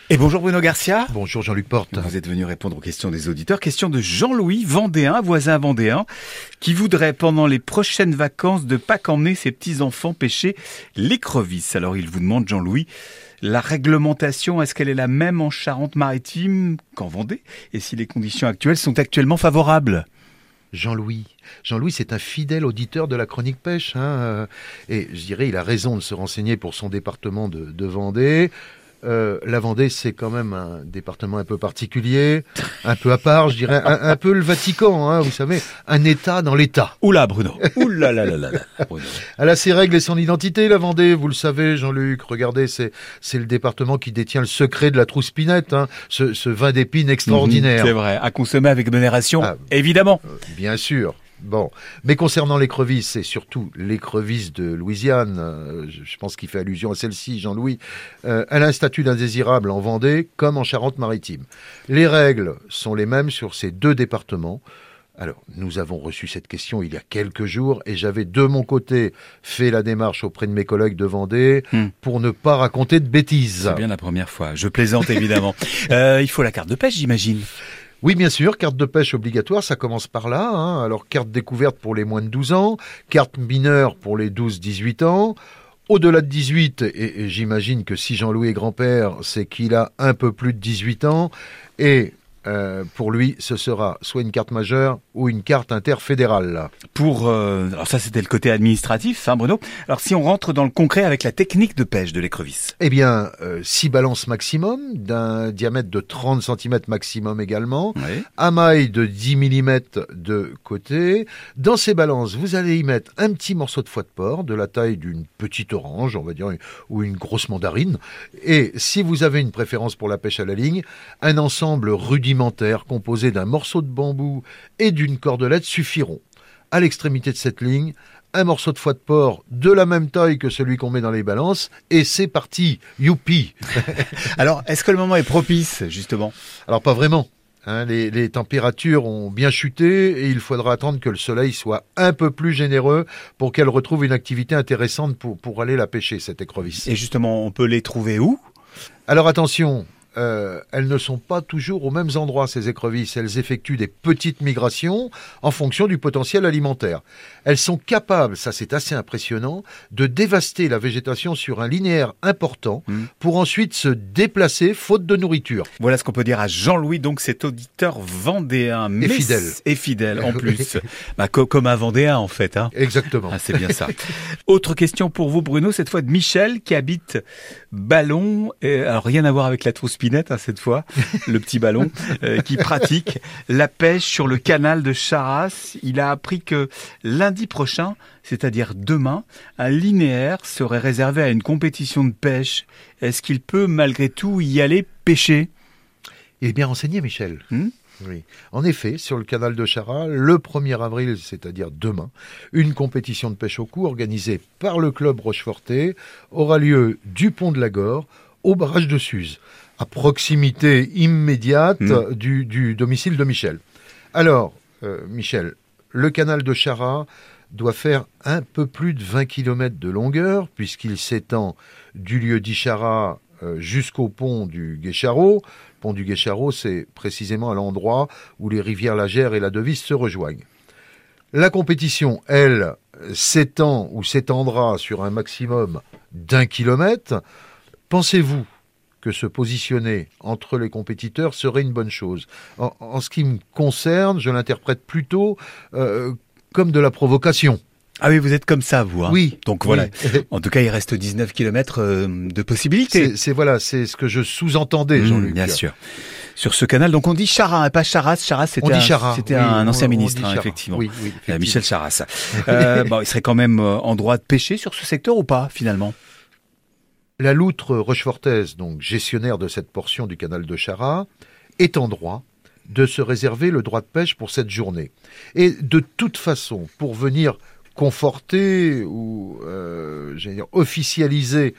Et bonjour Bruno Garcia. Bonjour Jean-Luc Porte. Vous êtes venu répondre aux questions des auditeurs. Question de Jean-Louis, vendéen, voisin vendéen, qui voudrait pendant les prochaines vacances de Pâques emmener ses petits-enfants pêcher l'écrevisse. Alors il vous demande, Jean-Louis, la réglementation, est-ce qu'elle est la même en Charente-Maritime qu'en Vendée? Et si les conditions actuelles sont actuellement favorables? Jean-Louis, c'est un fidèle auditeur de la chronique pêche. Et je dirais, il a raison de se renseigner pour son département de Vendée. La Vendée, c'est quand même un département un peu particulier, un peu à part, je dirais, un peu le Vatican, vous savez, un État dans l'État. Oula Bruno, oula là là là là. Bruno. Elle a ses règles et son identité, la Vendée, vous le savez Jean-Luc. Regardez, c'est le département qui détient le secret de la Trouspinette, ce vin d'épine extraordinaire. C'est vrai, à consommer avec modération, évidemment. Bien sûr. Bon, mais concernant l'écrevisse, et surtout l'écrevisse de Louisiane, je pense qu'il fait allusion à celle-ci, Jean-Louis, elle a un statut d'indésirable en Vendée comme en Charente-Maritime. Les règles sont les mêmes sur ces deux départements. Alors, nous avons reçu cette question il y a quelques jours et j'avais de mon côté fait la démarche auprès de mes collègues de Vendée pour ne pas raconter de bêtises. C'est bien la première fois, je plaisante évidemment. Il faut la carte de pêche, j'imagine. Oui, bien sûr, carte de pêche obligatoire, ça commence par là. Alors, carte découverte pour les moins de 12 ans, carte mineure pour les 12-18 ans. Au-delà de 18, et j'imagine que si Jean-Louis est grand-père, c'est qu'il a un peu plus de 18 ans. Et pour lui, ce sera soit une carte majeure ou une carte interfédérale. Alors ça, c'était le côté administratif, Bruno. Alors si on rentre dans le concret avec la technique de pêche de l'écrevisse. Eh bien, 6 balances maximum, d'un diamètre de 30 cm maximum également, amaille de 10 mm de côté. Dans ces balances, vous allez y mettre un petit morceau de foie de porc, de la taille d'une petite orange, on va dire, ou une grosse mandarine. Et si vous avez une préférence pour la pêche à la ligne, un ensemble rudimentaire composé d'un morceau de bambou et d'une cordelette suffiront. À l'extrémité de cette ligne, un morceau de foie de porc de la même taille que celui qu'on met dans les balances, et c'est parti, youpi. Alors, est-ce que le moment est propice, justement? Alors, pas vraiment. Les températures ont bien chuté et il faudra attendre que le soleil soit un peu plus généreux pour qu'elle retrouve une activité intéressante pour aller la pêcher, cette écrevisse. Et justement, on peut les trouver où? Alors attention, elles ne sont pas toujours aux mêmes endroits, ces écrevisses. Elles effectuent des petites migrations en fonction du potentiel alimentaire. Elles sont capables, ça c'est assez impressionnant, de dévaster la végétation sur un linéaire important pour ensuite se déplacer faute de nourriture. Voilà ce qu'on peut dire à Jean-Louis, donc cet auditeur vendéen. Et fidèle en plus. Comme un vendéen en fait. Exactement. C'est bien ça. Autre question pour vous Bruno, cette fois de Michel qui habite Ballon. Alors rien à voir avec la Trouspinette cette fois, le petit ballon, qui pratique la pêche sur le canal de Charras. Il a appris que lundi prochain, c'est-à-dire demain, un linéaire serait réservé à une compétition de pêche. Est-ce qu'il peut malgré tout y aller pêcher? Il est bien renseigné, Michel. Oui. En effet, sur le canal de Charras, le 1er avril, c'est-à-dire demain, une compétition de pêche au cou organisée par le club Rochefortais aura lieu du pont de la Gore au barrage de Suse, à proximité immédiate du domicile de Michel. Alors, Michel, le canal de Charras doit faire un peu plus de 20 km de longueur, puisqu'il s'étend du lieu dit Charras jusqu'au pont du Guécharot. Le pont du Guécharot, c'est précisément à l'endroit où les rivières la Gère et la Devisse se rejoignent. La compétition, elle, s'étend ou s'étendra sur un maximum d'1 kilomètre. Pensez-vous que se positionner entre les compétiteurs serait une bonne chose? En ce qui me concerne, je l'interprète plutôt comme de la provocation. Ah oui, vous êtes comme ça, vous. Oui. Donc voilà. En tout cas, il reste 19 km de possibilités. C'est ce que je sous-entendais, Jean-Luc. Bien sûr. Sur ce canal, donc on dit Charras, pas Charras. Charras, c'était un ancien ministre, effectivement. Oui, effectivement. Michel Charras. Il serait quand même en droit de pêcher sur ce secteur ou pas, finalement? La loutre rochefortaise, donc gestionnaire de cette portion du canal de Charras, est en droit de se réserver le droit de pêche pour cette journée. Et de toute façon, pour venir conforter ou officialiser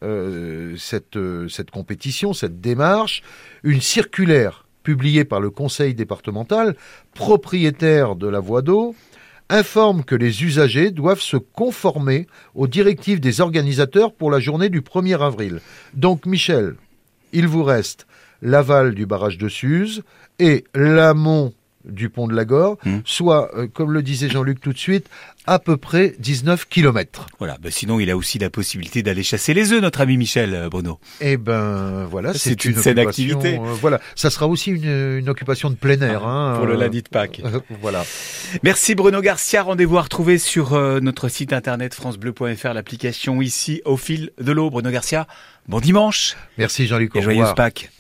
cette compétition, cette démarche, une circulaire publiée par le conseil départemental, propriétaire de la voie d'eau, informe que les usagers doivent se conformer aux directives des organisateurs pour la journée du 1er avril. Donc Michel, Il vous reste l'aval du barrage de Suse et l'amont du pont de la Gore, soit, comme le disait Jean-Luc tout de suite, à peu près 19 kilomètres. Voilà, sinon il a aussi la possibilité d'aller chasser les œufs, notre ami Michel Bruno. Eh ben voilà, c'est une saine activité. Voilà, ça sera aussi une occupation de plein air. Pour le lundi de Pâques. Voilà. Merci Bruno Garcia, rendez-vous à retrouver sur notre site internet francebleu.fr, l'application ici au fil de l'eau. Bruno Garcia, bon dimanche. Merci Jean-Luc. Et joyeuse Pâques.